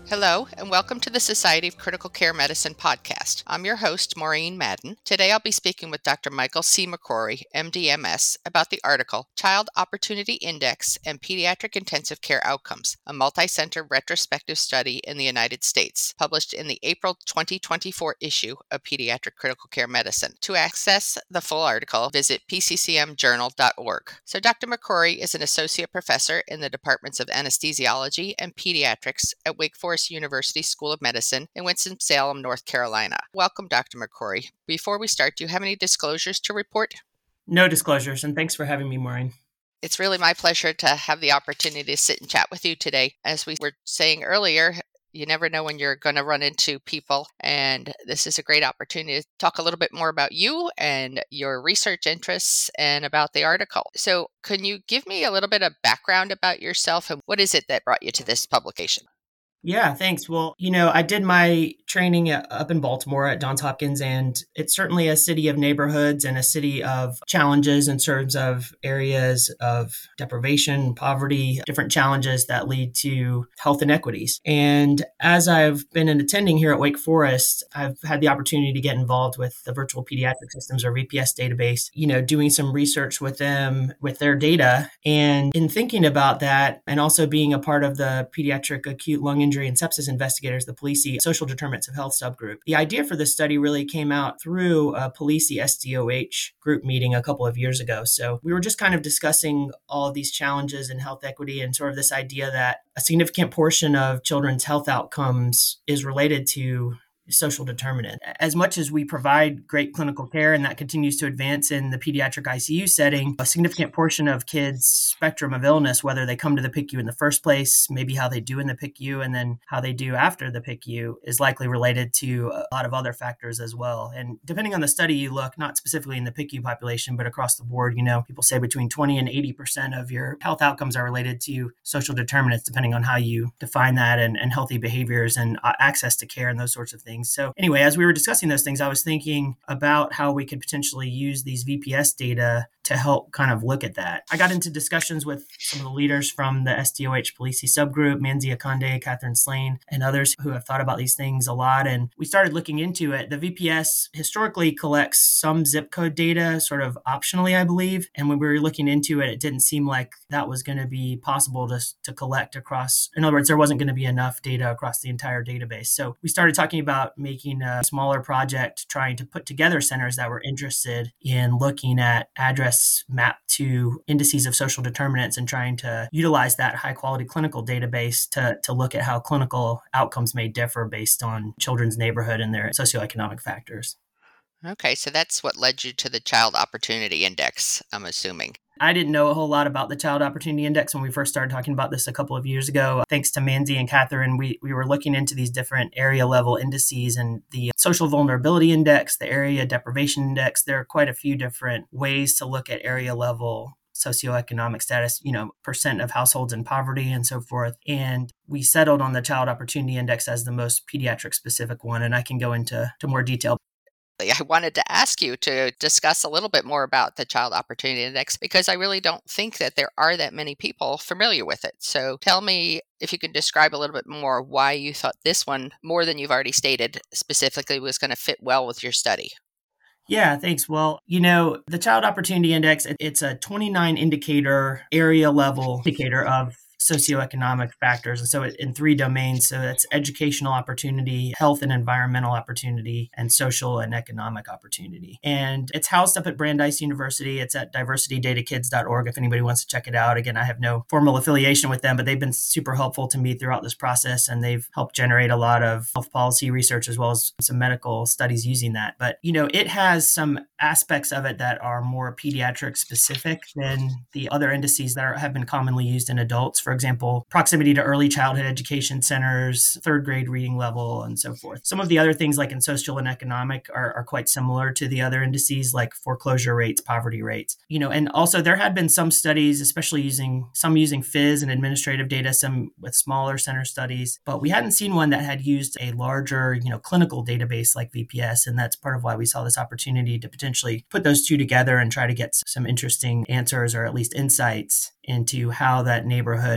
Hello, and welcome to the Society of Critical Care Medicine podcast. I'm your host, Maureen Madden. Today I'll be speaking with Dr. Michael C. McCrory, MD/MS, about the article Child Opportunity Index and Pediatric Intensive Care Outcomes, a multi-center retrospective study in the United States, published in the April 2024 issue of Pediatric Critical Care Medicine. To access the full article, visit pccmjournal.org. So Dr. McCrory is an associate professor in the departments of anesthesiology and pediatrics at Wake Forest University School of Medicine in Winston-Salem, North Carolina. Welcome, Dr. McCrory. Before we start, do you have any disclosures to report? No disclosures, and thanks for having me, Maureen. It's really my pleasure to have the opportunity to sit and chat with you today. As we were saying earlier, you never know when you're going to run into people, and this is a great opportunity to talk a little bit more about you and your research interests and about the article. So can you give me a little bit of background about yourself and what is it that brought you to this publication? Yeah, thanks. Well, I did my training up in Baltimore at Johns Hopkins, and it's certainly a city of neighborhoods and a city of challenges in terms of areas of deprivation, poverty, different challenges that lead to health inequities. And as I've been attending here at Wake Forest, I've had the opportunity to get involved with the Virtual Pediatric Systems, or VPS database, doing some research with them, with their data. And in thinking about that, and also being a part of the Pediatric Acute Lung Injury and Sepsis Investigators, the Polisi Social Determinants of Health subgroup. The idea for this study really came out through a Polisi SDOH group meeting a couple of years ago. So we were just kind of discussing all of these challenges in health equity and sort of this idea that a significant portion of children's health outcomes is related to social determinant. As much as we provide great clinical care, and that continues to advance in the pediatric ICU setting, a significant portion of kids' spectrum of illness, whether they come to the PICU in the first place, maybe how they do in the PICU, and then how they do after the PICU, is likely related to a lot of other factors as well. And depending on the study you look, not specifically in the PICU population, but across the board, people say between 20 and 80% of your health outcomes are related to social determinants, depending on how you define that, and healthy behaviors and access to care and those sorts of things. So anyway, as we were discussing those things, I was thinking about how we could potentially use these VPS data to help kind of look at that. I got into discussions with some of the leaders from the SDOH Polisi subgroup, Manzi Akande, Catherine Slane, and others who have thought about these things a lot. And we started looking into it. The VPS historically collects some zip code data, sort of optionally, I believe. And when we were looking into it, it didn't seem like that was going to be possible to collect across. In other words, there wasn't going to be enough data across the entire database. So we started talking about making a smaller project, trying to put together centers that were interested in looking at address map to indices of social determinants and trying to utilize that high quality clinical database to look at how clinical outcomes may differ based on children's neighborhood and their socioeconomic factors. Okay, so that's what led you to the Child Opportunity Index, I'm assuming. I didn't know a whole lot about the Child Opportunity Index when we first started talking about this a couple of years ago. Thanks to Manzi and Catherine, we were looking into these different area level indices, and the Social Vulnerability Index, the Area Deprivation Index. There are quite a few different ways to look at area level socioeconomic status, percent of households in poverty and so forth. And we settled on the Child Opportunity Index as the most pediatric specific one, and I can go into more detail. I wanted to ask you to discuss a little bit more about the Child Opportunity Index because I really don't think that there are that many people familiar with it. So tell me if you can describe a little bit more why you thought this one, more than you've already stated, specifically was going to fit well with your study. Yeah, thanks. Well, the Child Opportunity Index, it's a 29 indicator area level indicator of socioeconomic factors. And so in 3 domains. So that's educational opportunity, health and environmental opportunity, and social and economic opportunity. And it's housed up at Brandeis University. It's at diversitydatakids.org if anybody wants to check it out. Again, I have no formal affiliation with them, but they've been super helpful to me throughout this process. And they've helped generate a lot of health policy research as well as some medical studies using that. But, it has some aspects of it that are more pediatric specific than the other indices that have been commonly used in adults. For example, proximity to early childhood education centers, 3rd grade reading level, and so forth. Some of the other things like in social and economic are quite similar to the other indices like foreclosure rates, poverty rates. And also there had been some studies, especially using FIS and administrative data, some with smaller center studies, but we hadn't seen one that had used a larger, clinical database like VPS. And that's part of why we saw this opportunity to potentially put those two together and try to get some interesting answers or at least insights into how that neighborhood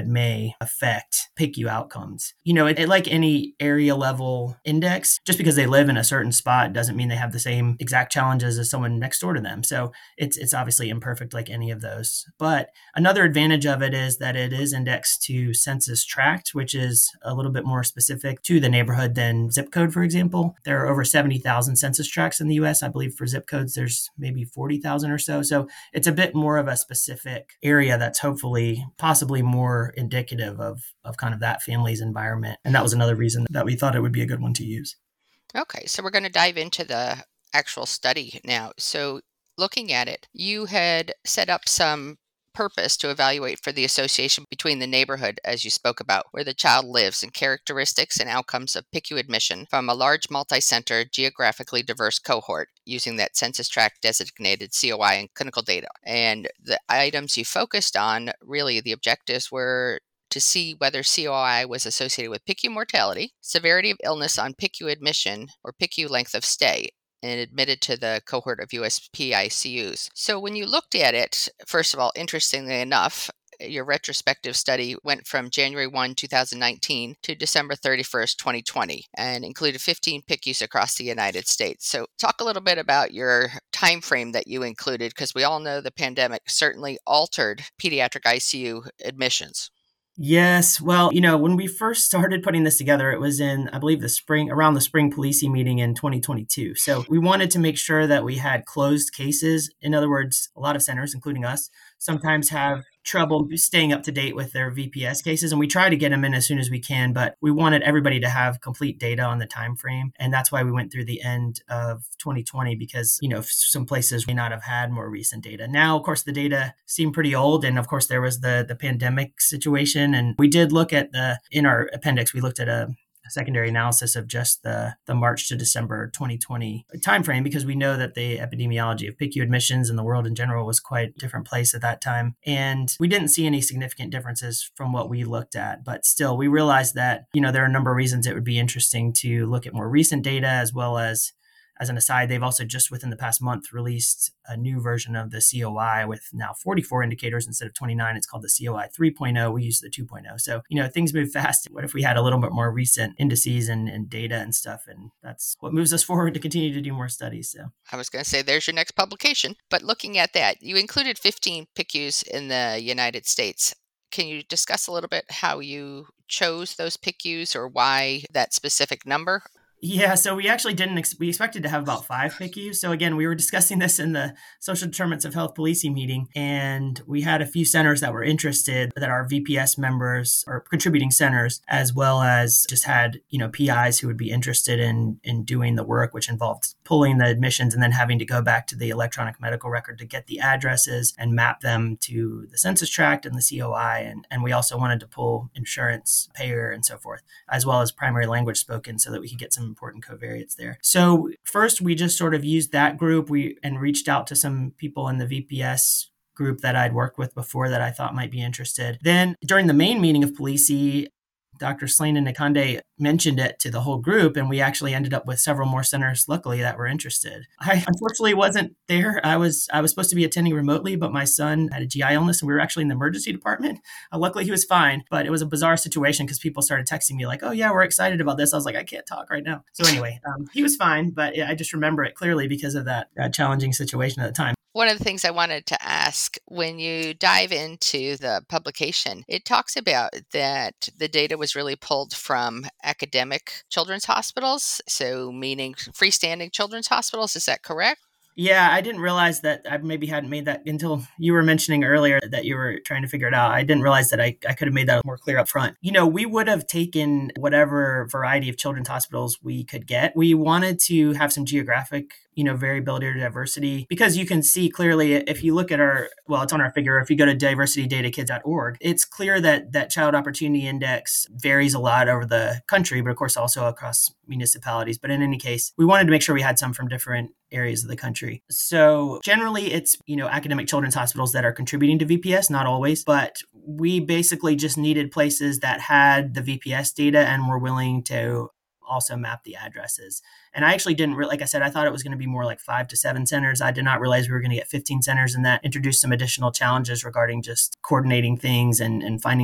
may affect PICU outcomes. Like any area level index, just because they live in a certain spot doesn't mean they have the same exact challenges as someone next door to them. So it's obviously imperfect like any of those. But another advantage of it is that it is indexed to census tract, which is a little bit more specific to the neighborhood than zip code, for example. There are over 70,000 census tracts in the US. I believe for zip codes, there's maybe 40,000 or so. So it's a bit more of a specific area that's hopefully possibly more indicative of kind of that family's environment. And that was another reason that we thought it would be a good one to use. Okay, so we're going to dive into the actual study now. So looking at it, you had set up some purpose to evaluate for the association between the neighborhood, as you spoke about, where the child lives, and characteristics and outcomes of PICU admission from a large multi-center, geographically diverse cohort using that census tract designated COI and clinical data. And the items you focused on, really the objectives were to see whether COI was associated with PICU mortality, severity of illness on PICU admission, or PICU length of stay, and admitted to the cohort of USP ICUs. So when you looked at it, first of all, interestingly enough, your retrospective study went from January 1, 2019 to December 31st, 2020, and included 15 PICUs across the United States. So talk a little bit about your time frame that you included, because we all know the pandemic certainly altered pediatric ICU admissions. Yes. Well, when we first started putting this together, it was in, I believe, around the spring policing meeting in 2022. So we wanted to make sure that we had closed cases. In other words, a lot of centers, including us, sometimes have trouble staying up to date with their VPS cases, and we try to get them in as soon as we can, but we wanted everybody to have complete data on the time frame, and that's why we went through the end of 2020, because some places may not have had more recent data. Now, of course, the data seem pretty old, and of course there was the pandemic situation, and we did look at in our appendix, we looked at a secondary analysis of just the March to December 2020 timeframe, because we know that the epidemiology of PICU admissions in the world in general was quite a different place at that time. And we didn't see any significant differences from what we looked at. But still, we realized that, there are a number of reasons it would be interesting to look at more recent data, as well as an aside, they've also just within the past month released a new version of the COI with now 44 indicators instead of 29. It's called the COI 3.0. We use the 2.0. So, things move fast. What if we had a little bit more recent indices and data and stuff? And that's what moves us forward to continue to do more studies. So I was going to say, there's your next publication. But looking at that, you included 15 PICUs in the United States. Can you discuss a little bit how you chose those PICUs, or why that specific number? Yeah, so we actually we expected to have about 5 PICUs. So again, we were discussing this in the Social Determinants of Health Policing meeting, and we had a few centers that were interested, that are VPS members or contributing centers, as well as just had, PIs who would be interested in doing the work, which involved pulling the admissions and then having to go back to the electronic medical record to get the addresses and map them to the census tract and the COI. And we also wanted to pull insurance, payer, and so forth, as well as primary language spoken, so that we could get some important covariates there. So first, we just sort of used that group and reached out to some people in the VPS group that I'd worked with before that I thought might be interested. Then during the main meeting of Polisi, Dr. Slane and Nikande mentioned it to the whole group, and we actually ended up with several more centers, luckily, that were interested. I unfortunately wasn't there. I was supposed to be attending remotely, but my son had a GI illness, and we were actually in the emergency department. Luckily, he was fine, but it was a bizarre situation because people started texting me like, "Oh yeah, we're excited about this." I was like, "I can't talk right now." So anyway, he was fine, but I just remember it clearly because of that challenging situation at the time. One of the things I wanted to ask, when you dive into the publication, it talks about that the data was really pulled from academic children's hospitals, so meaning freestanding children's hospitals. Is that correct? Yeah, I didn't realize that. I maybe hadn't made that until you were mentioning earlier that you were trying to figure it out. I didn't realize that I could have made that more clear up front. We would have taken whatever variety of children's hospitals we could get. We wanted to have some geographic variability or diversity, because you can see clearly if you look at it's on our figure, if you go to diversitydatakids.org, it's clear that Child Opportunity Index varies a lot over the country, but of course also across municipalities. But in any case, we wanted to make sure we had some from different areas of the country. So generally it's, academic children's hospitals that are contributing to VPS, not always, but we basically just needed places that had the VPS data and were willing to also map the addresses. And I actually didn't, like I said, I thought it was going to be more like 5 to 7 centers. I did not realize we were going to get 15 centers, and that introduced some additional challenges regarding just coordinating things and finding out,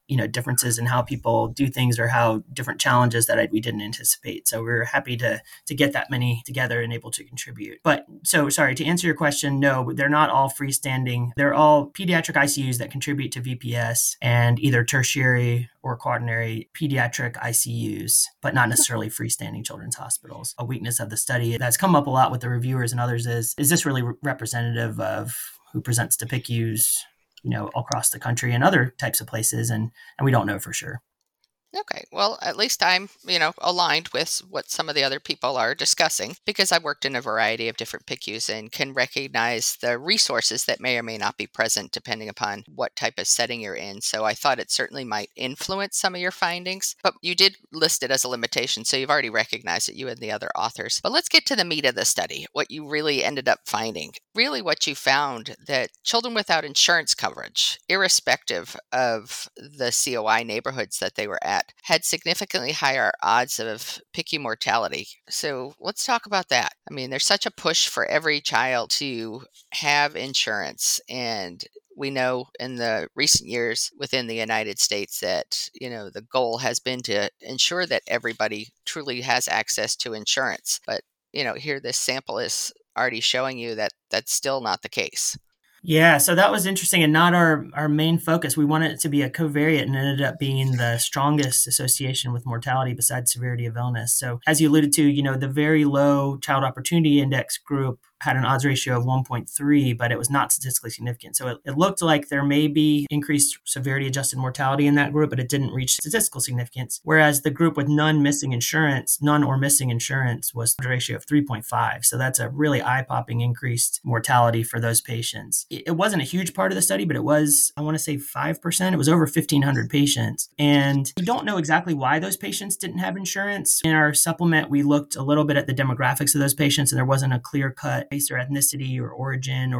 differences in how people do things or how different challenges that we didn't anticipate. So we're happy to get that many together and able to contribute. But so sorry, to answer your question, no, they're not all freestanding. They're all pediatric ICUs that contribute to VPS and either tertiary or quaternary pediatric ICUs, but not necessarily freestanding children's hospitals. A weakness of the study that's come up a lot with the reviewers and others is this really representative of who presents to PICUs, across the country and other types of places, and we don't know for sure. Okay, well, at least I'm, aligned with what some of the other people are discussing, because I've worked in a variety of different PICUs and can recognize the resources that may or may not be present depending upon what type of setting you're in. So I thought it certainly might influence some of your findings, but you did list it as a limitation, so you've already recognized it, you and the other authors. But let's get to the meat of the study, what you really ended up finding. Really what you found that children without insurance coverage, irrespective of the COI neighborhoods that they were at, had significantly higher odds of PICU mortality. So let's talk about that. I mean, there's such a push for every child to have insurance. And we know in the recent years within the United States that, the goal has been to ensure that everybody truly has access to insurance. But, here this sample is already showing you that that's still not the case. Yeah, so that was interesting and not our main focus. We wanted it to be a covariate and ended up being the strongest association with mortality besides severity of illness. So as you alluded to, the very low Child Opportunity Index group had an odds ratio of 1.3, but it was not statistically significant. So it looked like there may be increased severity adjusted mortality in that group, but it didn't reach statistical significance. Whereas the group with none or missing insurance was a ratio of 3.5. So that's a really eye-popping increased mortality for those patients. It wasn't a huge part of the study, but it was, I want to say 5%. It was over 1,500 patients. And we don't know exactly why those patients didn't have insurance. In our supplement, we looked a little bit at the demographics of those patients, and there wasn't a clear-cut race or ethnicity or origin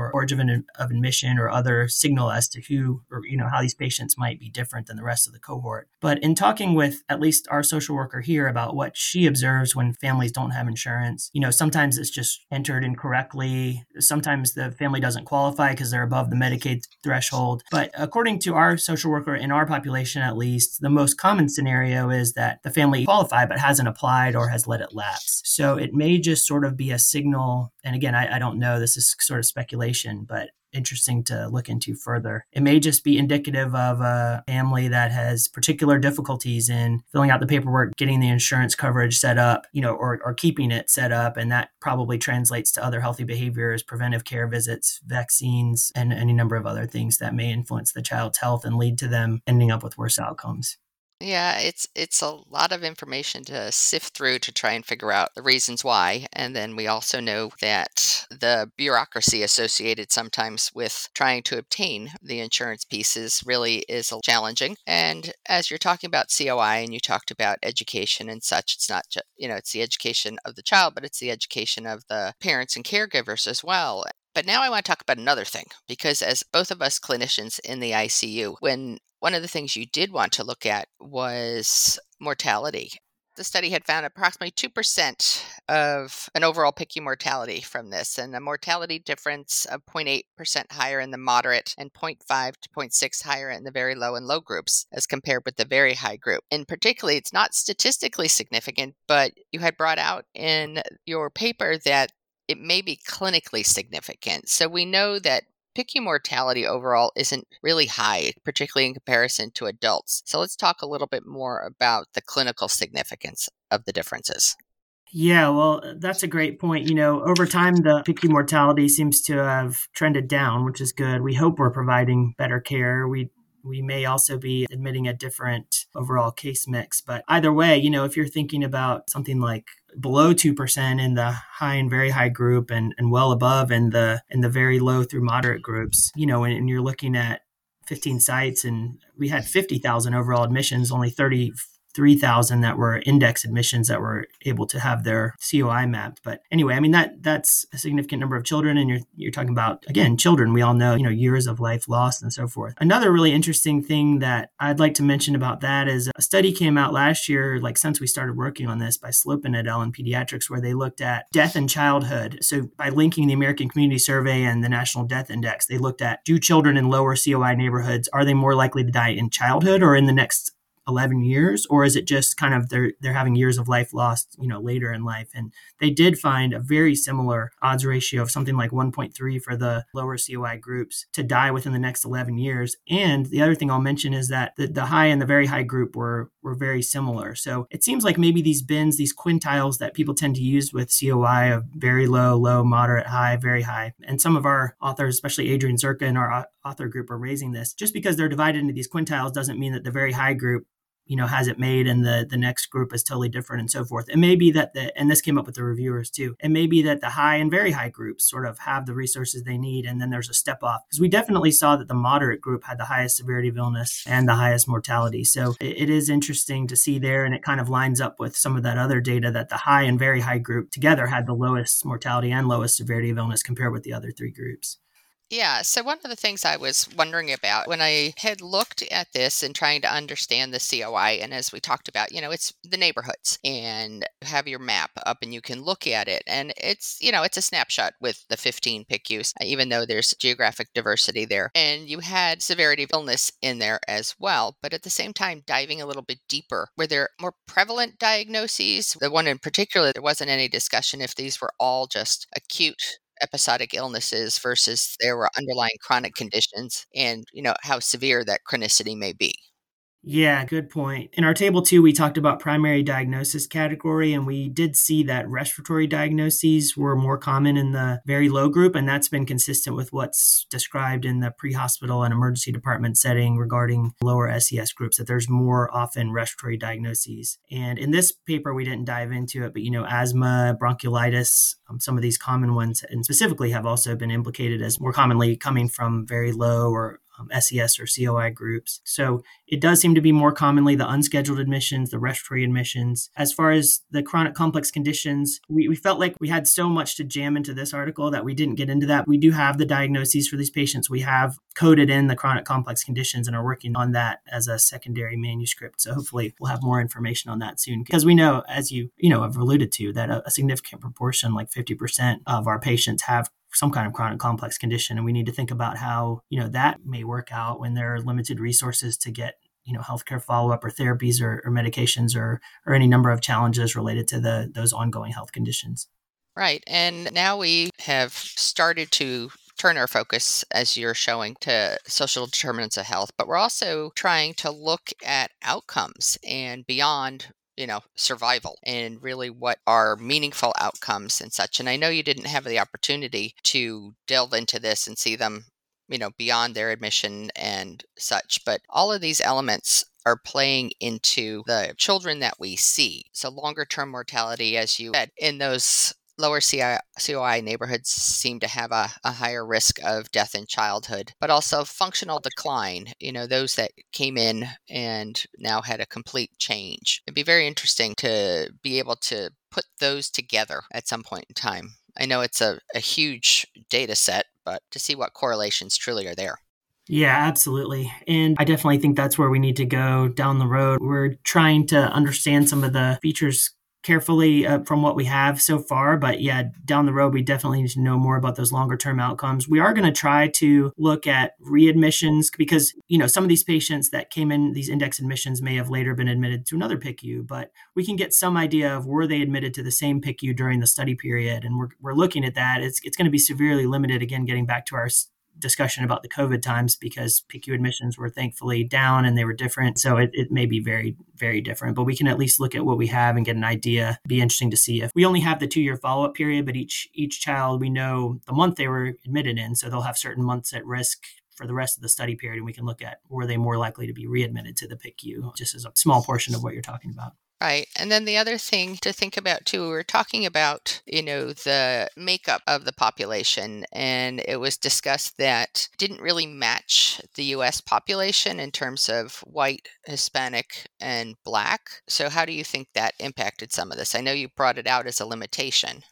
of admission or other signal as to who or how these patients might be different than the rest of the cohort. But in talking with at least our social worker here about what she observes when families don't have insurance, sometimes it's just entered incorrectly. Sometimes the family doesn't qualify because they're above the Medicaid threshold. But according to our social worker, in our population at least, the most common scenario is that the family qualified but hasn't applied or has let it lapse. So it may just sort of be a signal. And again, I don't know, this is sort of speculation, but interesting to look into further. It may just be indicative of a family that has particular difficulties in filling out the paperwork, getting the insurance coverage set up, or keeping it set up. And that probably translates to other healthy behaviors, preventive care visits, vaccines, and any number of other things that may influence the child's health and lead to them ending up with worse outcomes. Yeah, it's a lot of information to sift through to try and figure out the reasons why. And then we also know that the bureaucracy associated sometimes with trying to obtain the insurance pieces really is challenging. And as you're talking about COI and you talked about education and such, it's not just, it's the education of the child, but it's the education of the parents and caregivers as well. But now I want to talk about another thing, because as both of us clinicians in the ICU, one of the things you did want to look at was mortality. The study had found approximately 2% of an overall PICU mortality from this, and a mortality difference of 0.8% higher in the moderate and 0.5 to 0.6 higher in the very low and low groups as compared with the very high group. And particularly, it's not statistically significant, but you had brought out in your paper that it may be clinically significant. So we know that PICU mortality overall isn't really high, particularly in comparison to adults. So let's talk a little bit more about the clinical significance of the differences. Yeah, well, that's a great point. Over time, the PICU mortality seems to have trended down, which is good. We hope we're providing better care. We may also be admitting a different overall case mix. But either way, if you're thinking about something like below 2% in the high and very high group and well above in the very low through moderate groups, and you're looking at 15 sites and we had 50,000 overall admissions, only 30 3,000 that were index admissions that were able to have their COI mapped. But anyway, I mean, that's a significant number of children. And you're talking about, again, children. We all know, years of life lost and so forth. Another really interesting thing that I'd like to mention about that is a study came out last year, like since we started working on this, by Slopin et al. In pediatrics, where they looked at death in childhood. So by linking the American Community Survey and the National Death Index, they looked at, do children in lower COI neighborhoods, are they more likely to die in childhood or in the next 11 years, or is it just kind of they're having years of life lost, later in life? And they did find a very similar odds ratio of something like 1.3 for the lower COI groups to die within the next 11 years. And the other thing I'll mention is that the high and the very high group were very similar. So it seems like maybe these bins, these quintiles that people tend to use with COI of very low, low, moderate, high, very high. And some of our authors, especially Adrian Zerka and our author group, are raising this. Just because they're divided into these quintiles doesn't mean that the very high group has it made and the next group is totally different and so forth. It may be that and this came up with the reviewers too, it may be that the high and very high groups sort of have the resources they need, and then there's a step off. Because we definitely saw that the moderate group had the highest severity of illness and the highest mortality. So it is interesting to see there, and it kind of lines up with some of that other data that the high and very high group together had the lowest mortality and lowest severity of illness compared with the other three groups. Yeah, so one of the things I was wondering about when I had looked at this and trying to understand the COI, and as we talked about, it's the neighborhoods, and you have your map up and you can look at it, and it's a snapshot with the 15 PICUs, even though there's geographic diversity there. And you had severity of illness in there as well, but at the same time, diving a little bit deeper, were there more prevalent diagnoses? The one in particular, there wasn't any discussion if these were all just acute episodic illnesses versus there were underlying chronic conditions, and how severe that chronicity may be. Yeah, good point. In our table 2, we talked about primary diagnosis category, and we did see that respiratory diagnoses were more common in the very low group, and that's been consistent with what's described in the pre-hospital and emergency department setting regarding lower SES groups, that there's more often respiratory diagnoses. And in this paper, we didn't dive into it, but asthma, bronchiolitis, some of these common ones, and specifically have also been implicated as more commonly coming from very low or SES or COI groups. So it does seem to be more commonly the unscheduled admissions, the respiratory admissions. As far as the chronic complex conditions, we felt like we had so much to jam into this article that we didn't get into that. We do have the diagnoses for these patients. We have coded in the chronic complex conditions and are working on that as a secondary manuscript. So hopefully we'll have more information on that soon, because we know, as you have alluded to, that a significant proportion, like 50% of our patients, have some kind of chronic complex condition. And we need to think about how, that may work out when there are limited resources to get, healthcare follow-up or therapies or medications or any number of challenges related to those ongoing health conditions. Right. And now we have started to turn our focus, as you're showing, to social determinants of health, but we're also trying to look at outcomes and beyond survival, and really what are meaningful outcomes and such. And I know you didn't have the opportunity to delve into this and see them, beyond their admission and such, but all of these elements are playing into the children that we see. So longer term mortality, as you said, in those lower COI neighborhoods seem to have a higher risk of death in childhood, but also functional decline, those that came in and now had a complete change. It'd be very interesting to be able to put those together at some point in time. I know it's a huge data set, but to see what correlations truly are there. Yeah, absolutely. And I definitely think that's where we need to go down the road. We're trying to understand some of the features carefully from what we have so far. But yeah, down the road, we definitely need to know more about those longer term outcomes. We are going to try to look at readmissions because, some of these patients that came in, these index admissions, may have later been admitted to another PICU, but we can get some idea of were they admitted to the same PICU during the study period. And we're looking at that. It's going to be severely limited, again, getting back to our discussion about the COVID times, because PICU admissions were thankfully down and they were different. So it may be very, very different, but we can at least look at what we have and get an idea. It'd be interesting to see if we only have the 2-year follow-up period, but each child, we know the month they were admitted in. So they'll have certain months at risk for the rest of the study period. And we can look at, were they more likely to be readmitted to the PICU, just as a small portion of what you're talking about. Right. And then the other thing to think about too, we were talking about, the makeup of the population, and it was discussed that didn't really match the US population in terms of white, Hispanic, and Black. So how do you think that impacted some of this? I know you brought it out as a limitation.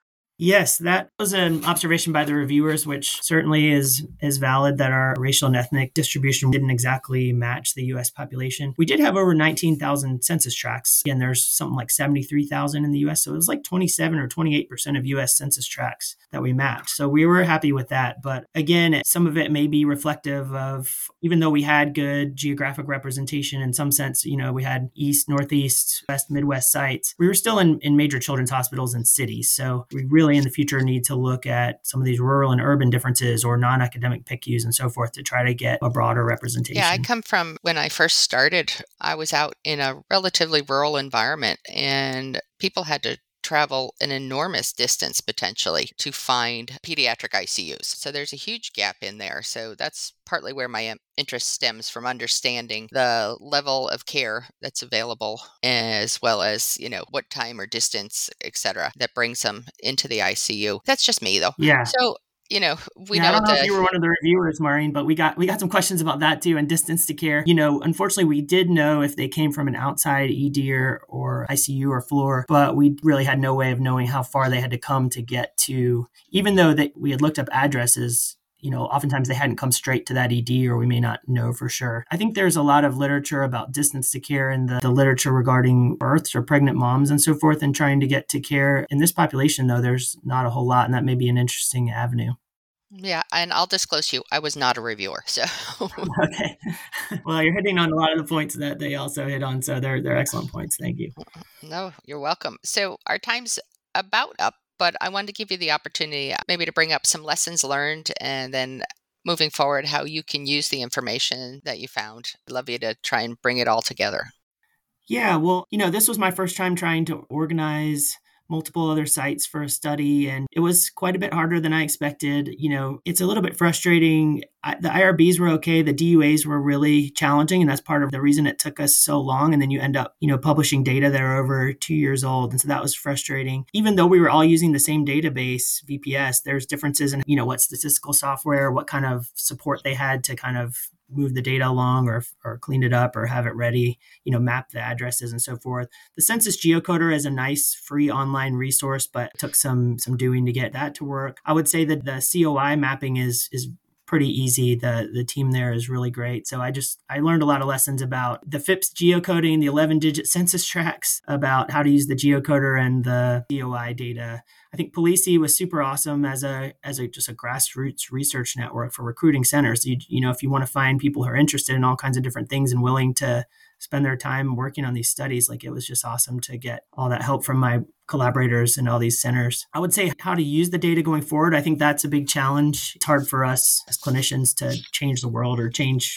Yes, that was an observation by the reviewers, which certainly is valid that our racial and ethnic distribution didn't exactly match the U.S. population. We did have over 19,000 census tracts. Again, there's something like 73,000 in the U.S., so it was like 27 or 28% of U.S. census tracts that we mapped. So we were happy with that. But again, some of it may be reflective of, even though we had good geographic representation in some sense, we had East, Northeast, West, Midwest sites, we were still in major children's hospitals and cities. So we really in the future need to look at some of these rural and urban differences or non-academic PICUs and so forth to try to get a broader representation. Yeah, I come from, when I first started, I was out in a relatively rural environment, and people had to travel an enormous distance potentially to find pediatric ICUs. So there's a huge gap in there. So that's partly where my interest stems, from understanding the level of care that's available, as well as, what time or distance, et cetera, that brings them into the ICU. That's just me though. Yeah. So we I don't know if you were one of the reviewers, Maureen, but we got some questions about that too, and distance to care. Unfortunately, we did know if they came from an outside ED or ICU or floor, but we really had no way of knowing how far they had to come to get to, even though we had looked up addresses. Oftentimes they hadn't come straight to that ED, or we may not know for sure. I think there's a lot of literature about distance to care in the literature regarding births or pregnant moms and so forth, and trying to get to care. In this population, though, there's not a whole lot, and that may be an interesting avenue. Yeah, and I'll disclose to you, I was not a reviewer. So Okay. Well, you're hitting on a lot of the points that they also hit on, so they're excellent points. Thank you. No, you're welcome. So our time's about up, but I wanted to give you the opportunity maybe to bring up some lessons learned, and then moving forward, how you can use the information that you found. I'd love you to try and bring it all together. Yeah, well, this was my first time trying to organize multiple other sites for a study, and it was quite a bit harder than I expected. It's a little bit frustrating. The IRBs were okay. The DUAs were really challenging, and that's part of the reason it took us so long. And then you end up, publishing data that are over 2 years old. And so that was frustrating. Even though we were all using the same database, VPS, there's differences in, what statistical software, what kind of support they had to kind of move the data along or clean it up or have it ready, map the addresses and so forth. The Census Geocoder is a nice free online resource, but it took some doing to get that to work. I would say that the COI mapping is pretty easy. The team there is really great. So I learned a lot of lessons about the FIPS geocoding, the 11-digit census tracts, about how to use the geocoder and the COI data. I think Polisi was super awesome as just a grassroots research network for recruiting centers. If you want to find people who are interested in all kinds of different things and willing to spend their time working on these studies, it was just awesome to get all that help from my collaborators in all these centers. I would say how to use the data going forward. I think that's a big challenge. It's hard for us as clinicians to change the world or change,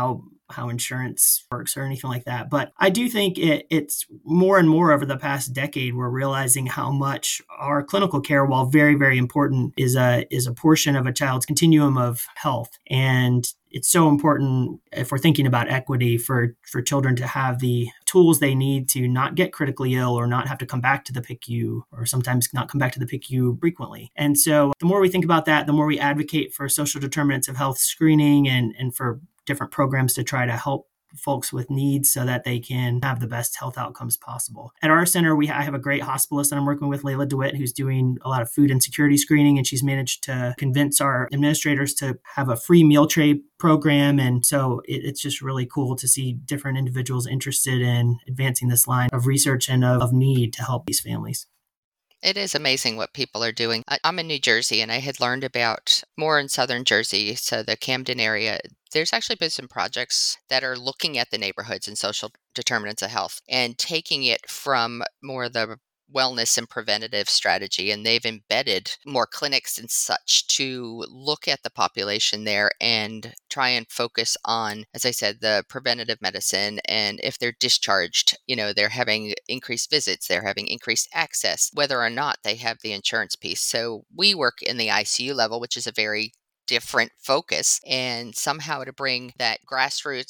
how insurance works or anything like that. But I do think it's more and more over the past decade, we're realizing how much our clinical care, while very, very important, is a portion of a child's continuum of health. And it's so important, if we're thinking about equity, for children to have the tools they need to not get critically ill or not have to come back to the PICU, or sometimes not come back to the PICU frequently. And so the more we think about that, the more we advocate for social determinants of health screening and for different programs to try to help folks with needs so that they can have the best health outcomes possible. At our center, I have a great hospitalist that I'm working with, Layla DeWitt, who's doing a lot of food insecurity screening, and she's managed to convince our administrators to have a free meal tray program. And so it's just really cool to see different individuals interested in advancing this line of research and of need to help these families. It is amazing what people are doing. I'm in New Jersey, and I had learned about more in southern Jersey, so the Camden area. There's actually been some projects that are looking at the neighborhoods and social determinants of health and taking it from more the wellness and preventative strategy. And they've embedded more clinics and such to look at the population there and try and focus on, as I said, the preventative medicine. And if they're discharged, they're having increased visits, they're having increased access, whether or not they have the insurance piece. So we work in the ICU level, which is a very different focus, and somehow to bring that grassroots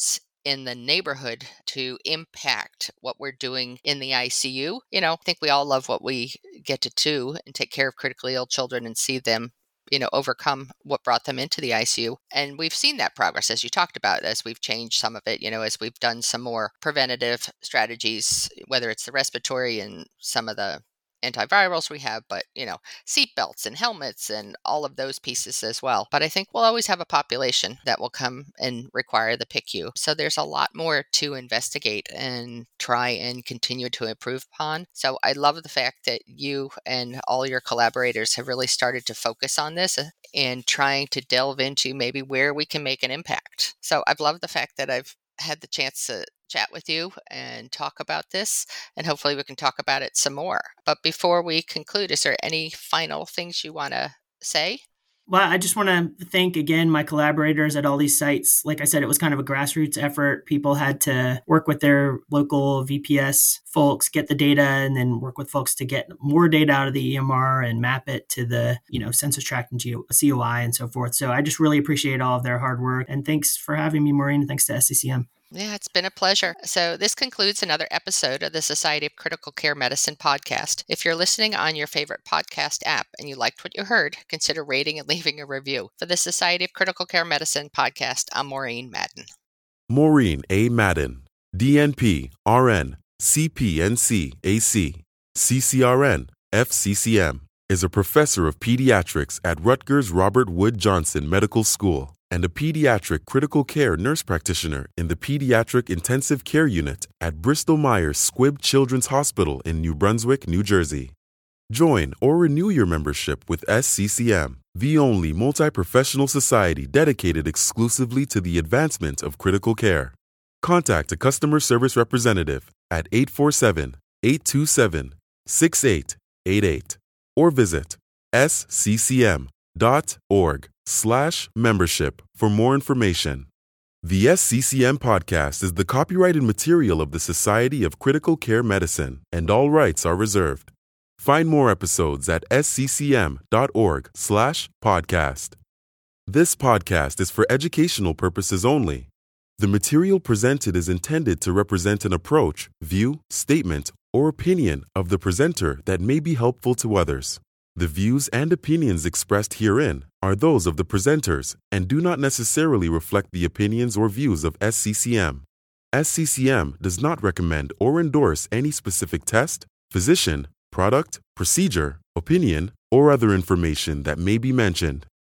in the neighborhood to impact what we're doing in the ICU. I think we all love what we get to do and take care of critically ill children and see them overcome what brought them into the ICU. And we've seen that progress, as you talked about, as we've changed some of it, as we've done some more preventative strategies, whether it's the respiratory and some of the antivirals we have, but, seat belts and helmets and all of those pieces as well. But I think we'll always have a population that will come and require the PICU. So there's a lot more to investigate and try and continue to improve upon. So I love the fact that you and all your collaborators have really started to focus on this and trying to delve into maybe where we can make an impact. So I've loved the fact that I've had the chance to chat with you and talk about this, and hopefully we can talk about it some more. But before we conclude, is there any final things you want to say? Well, I just want to thank again my collaborators at all these sites. Like I said, it was kind of a grassroots effort. People had to work with their local VPS folks, get the data, and then work with folks to get more data out of the EMR and map it to the census tract and COI and so forth. So I just really appreciate all of their hard work. And thanks for having me, Maureen. Thanks to SCCM. Yeah, it's been a pleasure. So this concludes another episode of the Society of Critical Care Medicine podcast. If you're listening on your favorite podcast app and you liked what you heard, consider rating and leaving a review. For the Society of Critical Care Medicine podcast, I'm Maureen Madden. Maureen A. Madden, DNP, RN, CPNC, AC, CCRN, FCCM, is a professor of pediatrics at Rutgers Robert Wood Johnson Medical School and a pediatric critical care nurse practitioner in the Pediatric Intensive Care Unit at Bristol-Myers Squibb Children's Hospital in New Brunswick, New Jersey. Join or renew your membership with SCCM, the only multi-professional society dedicated exclusively to the advancement of critical care. Contact a customer service representative at 847-827-6888 or visit sccm.org/membership for more information. The SCCM podcast is the copyrighted material of the Society of Critical Care Medicine, and all rights are reserved. Find more episodes at sccm.org/podcast. This podcast is for educational purposes only. The material presented is intended to represent an approach, view, statement, or opinion of the presenter that may be helpful to others. The views and opinions expressed herein are those of the presenters and do not necessarily reflect the opinions or views of SCCM. SCCM does not recommend or endorse any specific test, physician, product, procedure, opinion, or other information that may be mentioned.